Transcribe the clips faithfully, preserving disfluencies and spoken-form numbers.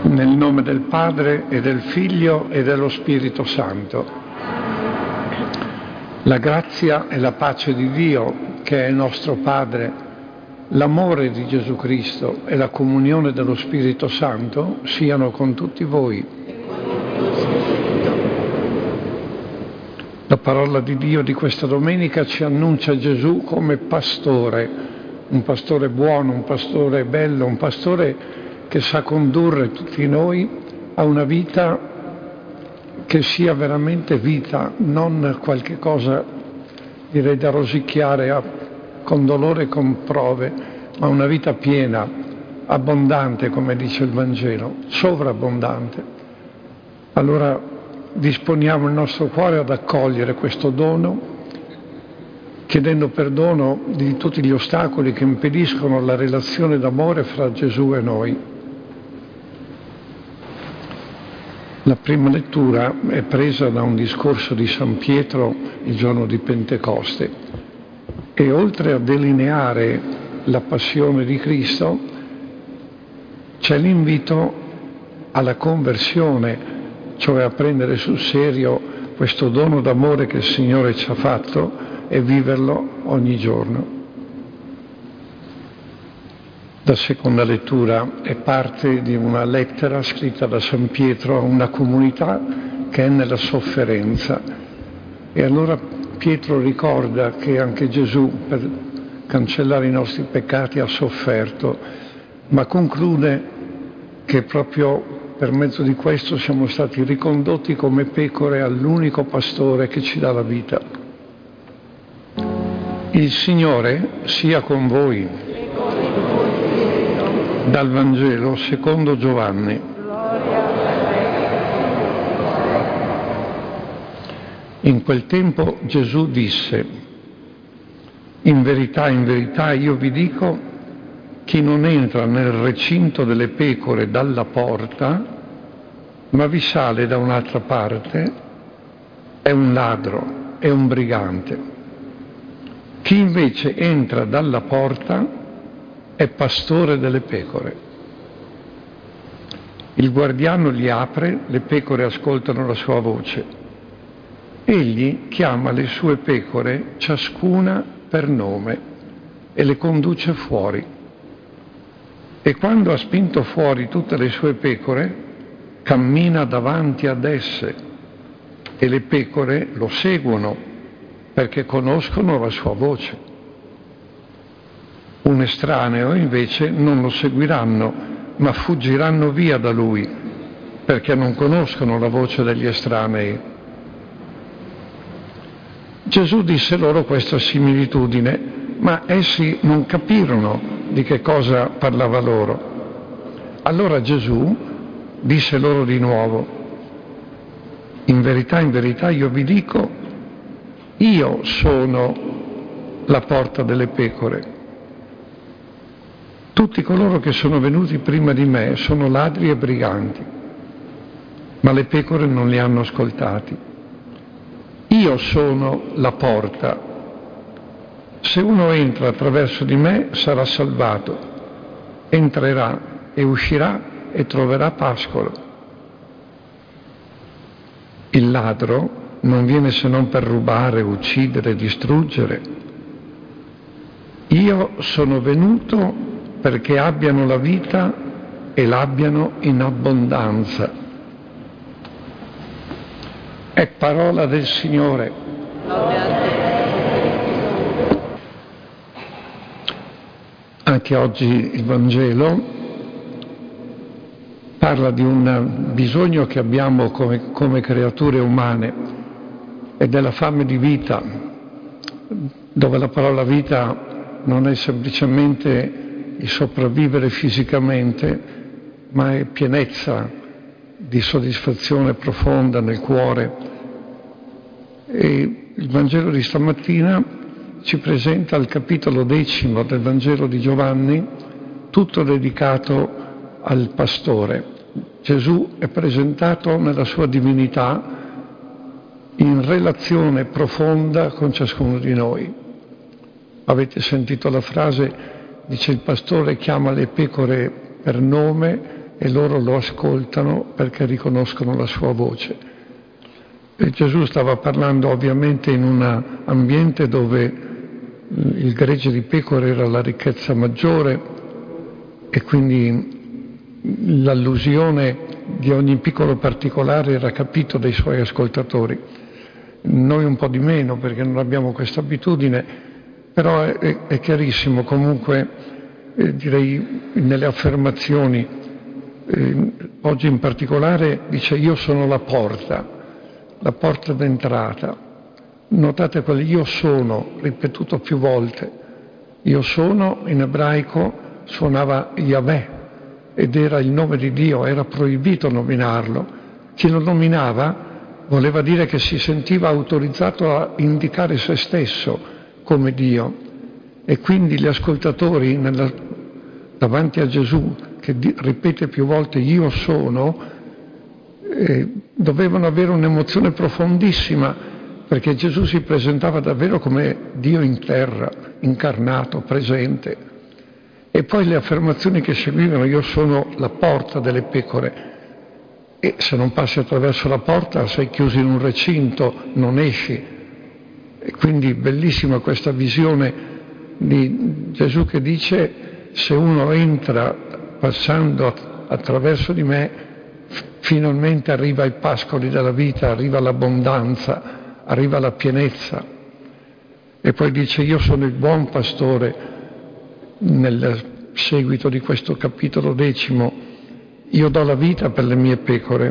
Nel nome del Padre e del Figlio e dello Spirito Santo. La grazia e la pace di Dio, che è il nostro Padre, l'amore di Gesù Cristo e la comunione dello Spirito Santo siano con tutti voi. La parola di Dio di questa domenica ci annuncia Gesù come pastore, un pastore buono, un pastore bello, un pastore che sa condurre tutti noi a una vita che sia veramente vita, non qualche cosa, direi, da rosicchiare a, con dolore e con prove, ma una vita piena, abbondante, come dice il Vangelo, sovrabbondante. Allora disponiamo il nostro cuore ad accogliere questo dono, chiedendo perdono di tutti gli ostacoli che impediscono la relazione d'amore fra Gesù e noi. La prima lettura è presa da un discorso di San Pietro il giorno di Pentecoste e oltre a delineare la passione di Cristo c'è l'invito alla conversione, cioè a prendere sul serio questo dono d'amore che il Signore ci ha fatto e viverlo ogni giorno. La seconda lettura è parte di una lettera scritta da San Pietro a una comunità che è nella sofferenza. E allora Pietro ricorda che anche Gesù, per cancellare i nostri peccati, ha sofferto, ma conclude che proprio per mezzo di questo siamo stati ricondotti come pecore all'unico pastore che ci dà la vita. Il Signore sia con voi. Dal Vangelo secondo Giovanni. In quel tempo Gesù disse: in verità, in verità io vi dico, chi non entra nel recinto delle pecore dalla porta, ma vi sale da un'altra parte, è un ladro, è un brigante. Chi invece entra dalla porta è pastore delle pecore. Il guardiano gli apre, le pecore ascoltano la sua voce. Egli chiama le sue pecore, ciascuna per nome, e le conduce fuori. E quando ha spinto fuori tutte le sue pecore, cammina davanti ad esse, e le pecore lo seguono, perché conoscono la sua voce. Un estraneo invece non lo seguiranno, ma fuggiranno via da lui, perché non conoscono la voce degli estranei. Gesù disse loro questa similitudine, ma essi non capirono di che cosa parlava loro. Allora Gesù disse loro di nuovo: in verità, in verità io vi dico, io sono la porta delle pecore. Tutti coloro che sono venuti prima di me sono ladri e briganti, ma le pecore non li hanno ascoltati. Io sono la porta. Se uno entra attraverso di me sarà salvato, entrerà e uscirà e troverà pascolo. Il ladro non viene se non per rubare, uccidere, distruggere. Io sono venuto perché abbiano la vita e l'abbiano in abbondanza. È parola del Signore. Anche oggi il Vangelo parla di un bisogno che abbiamo come, come creature umane e della fame di vita, dove la parola vita non è semplicemente il sopravvivere fisicamente, ma è pienezza di soddisfazione profonda nel cuore. E il Vangelo di stamattina ci presenta il capitolo decimo del Vangelo di Giovanni, tutto dedicato al pastore. Gesù è presentato nella sua divinità in relazione profonda con ciascuno di noi. Avete sentito la frase, dice: il pastore chiama le pecore per nome e loro lo ascoltano perché riconoscono la sua voce. E Gesù stava parlando ovviamente in un ambiente dove il gregge di pecore era la ricchezza maggiore e quindi l'allusione di ogni piccolo particolare era capito dai suoi ascoltatori. Noi un po' di meno perché non abbiamo questa abitudine, però è, è chiarissimo comunque, eh, direi nelle affermazioni, eh, oggi in particolare dice io sono la porta, la porta d'entrata. Notate quel io sono, ripetuto più volte. Io sono in ebraico suonava Yahweh ed era il nome di Dio, era proibito nominarlo. Chi lo nominava voleva dire che si sentiva autorizzato a indicare se stesso come Dio. E quindi gli ascoltatori nella, davanti a Gesù, che di, ripete più volte io sono, eh, dovevano avere un'emozione profondissima, perché Gesù si presentava davvero come Dio in terra, incarnato, presente. E poi le affermazioni che seguivano, io sono la porta delle pecore, e se non passi attraverso la porta sei chiuso in un recinto, non esci. E quindi bellissima questa visione di Gesù che dice se uno entra passando attraverso di me, finalmente arriva ai pascoli della vita, arriva l'abbondanza, arriva la pienezza. E poi dice io sono il buon pastore nel seguito di questo capitolo decimo, io do la vita per le mie pecore,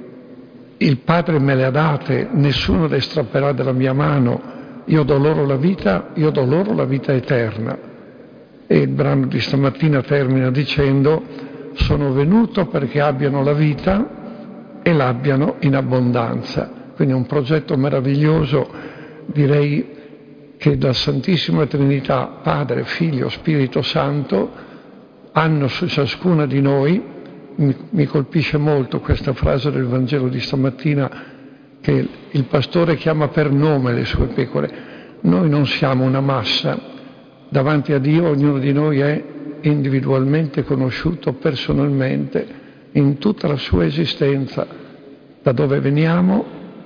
il Padre me le ha date, nessuno le strapperà dalla mia mano, io do loro la vita, io do loro la vita eterna. E il brano di stamattina termina dicendo sono venuto perché abbiano la vita e l'abbiano in abbondanza. Quindi un progetto meraviglioso, direi che la Santissima Trinità, Padre, Figlio, Spirito Santo, hanno su ciascuna di noi. Mi, mi colpisce molto questa frase del Vangelo di stamattina, che il pastore chiama per nome le sue pecore. Noi non siamo una massa, davanti a Dio ognuno di noi è individualmente conosciuto personalmente in tutta la sua esistenza, da dove veniamo,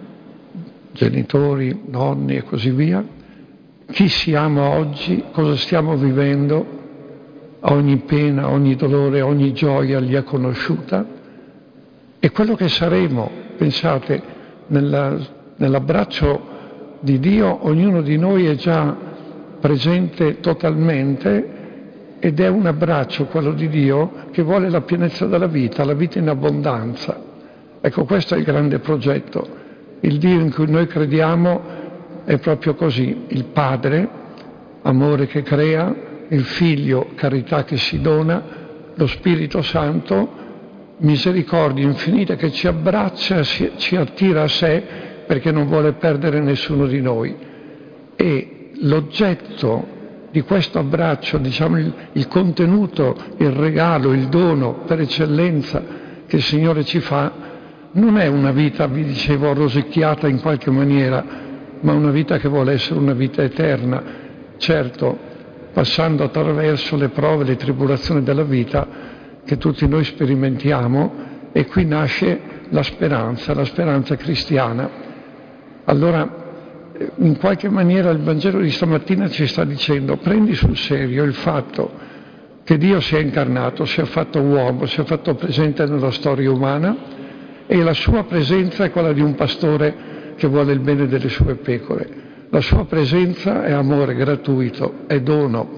genitori, nonni e così via, chi siamo oggi, cosa stiamo vivendo, ogni pena, ogni dolore, ogni gioia li ha conosciuta, e quello che saremo, pensate, nella, nell'abbraccio di Dio ognuno di noi è già presente totalmente, ed è un abbraccio, quello di Dio, che vuole la pienezza della vita, la vita in abbondanza. Ecco, questo è il grande progetto. Il Dio in cui noi crediamo è proprio così, il Padre, amore che crea, il Figlio, carità che si dona, lo Spirito Santo, misericordia infinita che ci abbraccia, ci attira a sé perché non vuole perdere nessuno di noi. E l'oggetto di questo abbraccio, diciamo il, il contenuto, il regalo, il dono per eccellenza che il Signore ci fa, non è una vita, vi dicevo, rosicchiata in qualche maniera, ma una vita che vuole essere una vita eterna. Certo, passando attraverso le prove, le tribolazioni della vita che tutti noi sperimentiamo, e qui nasce la speranza, la speranza cristiana. Allora, in qualche maniera il Vangelo di stamattina ci sta dicendo: prendi sul serio il fatto che Dio si è incarnato, si è fatto uomo, si è fatto presente nella storia umana, e la sua presenza è quella di un pastore che vuole il bene delle sue pecore. La sua presenza è amore gratuito, è dono.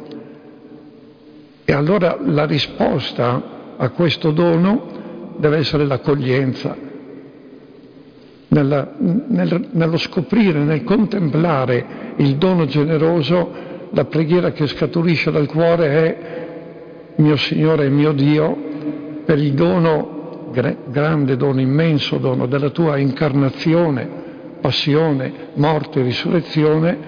E allora la risposta a questo dono deve essere l'accoglienza. Nella, nel, nello scoprire, nel contemplare il dono generoso, la preghiera che scaturisce dal cuore è: mio Signore e mio Dio, per il dono, grande dono, immenso dono della tua incarnazione, passione, morte e risurrezione,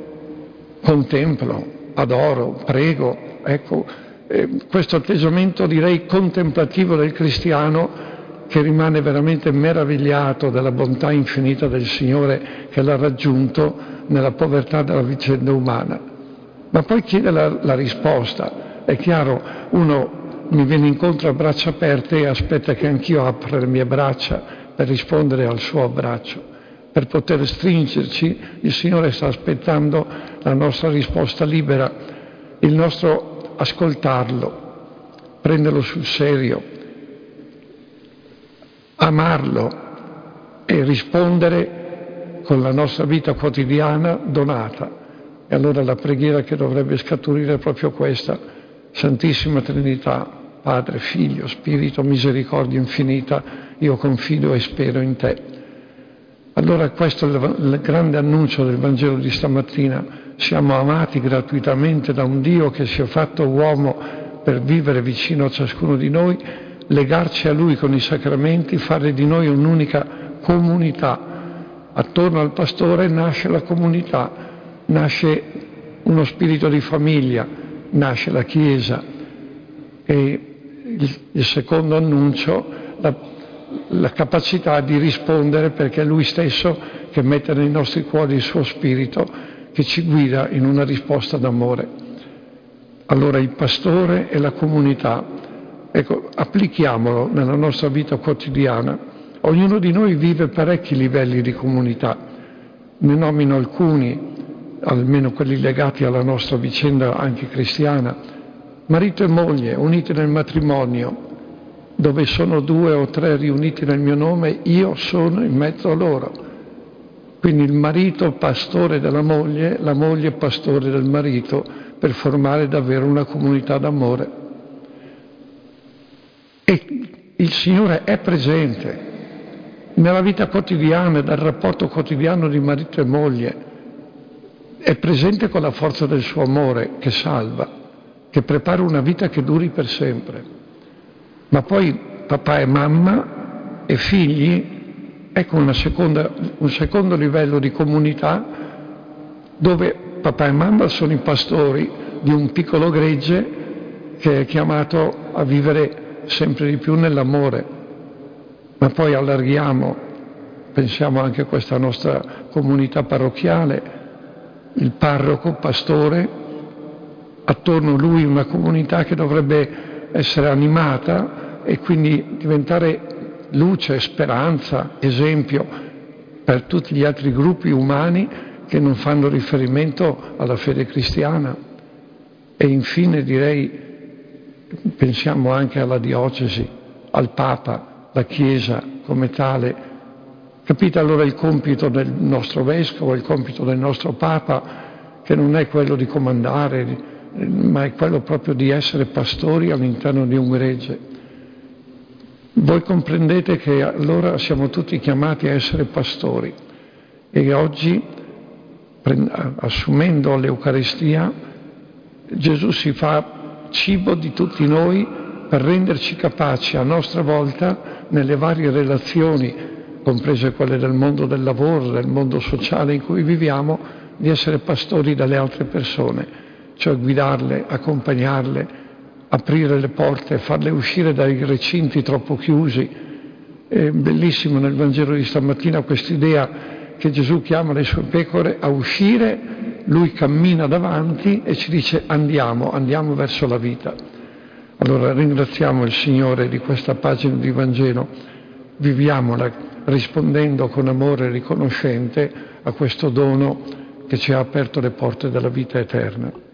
contemplo, adoro, prego. Ecco, eh, questo atteggiamento, direi, contemplativo del cristiano, che rimane veramente meravigliato della bontà infinita del Signore che l'ha raggiunto nella povertà della vicenda umana. Ma poi chiede la, la risposta. È chiaro, uno mi viene incontro a braccia aperte e aspetta che anch'io apra le mie braccia per rispondere al suo abbraccio. Per poter stringerci, il Signore sta aspettando la nostra risposta libera, il nostro ascoltarlo, prenderlo sul serio, amarlo e rispondere con la nostra vita quotidiana donata. E allora la preghiera che dovrebbe scaturire è proprio questa: Santissima Trinità, Padre, Figlio, Spirito, misericordia infinita, io confido e spero in te. Allora questo è il, il grande annuncio del Vangelo di stamattina. Siamo amati gratuitamente da un Dio che si è fatto uomo per vivere vicino a ciascuno di noi, legarci a Lui con i sacramenti, fare di noi un'unica comunità. Attorno al pastore nasce la comunità, nasce uno spirito di famiglia, nasce la Chiesa. E il, il secondo annuncio, la, la capacità di rispondere, perché è Lui stesso che mette nei nostri cuori il suo spirito, che ci guida in una risposta d'amore. Allora il pastore e la comunità, ecco, applichiamolo nella nostra vita quotidiana. Ognuno di noi vive parecchi livelli di comunità. Ne nomino alcuni, almeno quelli legati alla nostra vicenda anche cristiana. Marito e moglie uniti nel matrimonio, dove sono due o tre riuniti nel mio nome, io sono in mezzo a loro. Quindi il marito pastore della moglie, la moglie pastore del marito, per formare davvero una comunità d'amore. E il Signore è presente nella vita quotidiana, nel rapporto quotidiano di marito e moglie. È presente con la forza del suo amore che salva, che prepara una vita che duri per sempre. Ma poi papà e mamma e figli, ecco una seconda, un secondo livello di comunità, dove papà e mamma sono i pastori di un piccolo gregge che è chiamato a vivere sempre di più nell'amore. Ma poi allarghiamo, pensiamo anche a questa nostra comunità parrocchiale, il parroco, pastore, attorno a lui una comunità che dovrebbe essere animata e quindi diventare luce, speranza, esempio per tutti gli altri gruppi umani che non fanno riferimento alla fede cristiana. E infine direi, pensiamo anche alla diocesi, al Papa, la Chiesa come tale. Capite allora il compito del nostro Vescovo, il compito del nostro Papa, che non è quello di comandare, ma è quello proprio di essere pastori all'interno di un gregge. Voi comprendete che allora siamo tutti chiamati a essere pastori e oggi, assumendo l'Eucaristia, Gesù si fa cibo di tutti noi per renderci capaci a nostra volta, nelle varie relazioni, comprese quelle del mondo del lavoro, del mondo sociale in cui viviamo, di essere pastori dalle altre persone, cioè guidarle, accompagnarle, aprire le porte, farle uscire dai recinti troppo chiusi. È bellissimo nel Vangelo di stamattina quest'idea che Gesù chiama le sue pecore a uscire, lui cammina davanti e ci dice andiamo, andiamo verso la vita. Allora ringraziamo il Signore di questa pagina di Vangelo, viviamola rispondendo con amore riconoscente a questo dono che ci ha aperto le porte della vita eterna.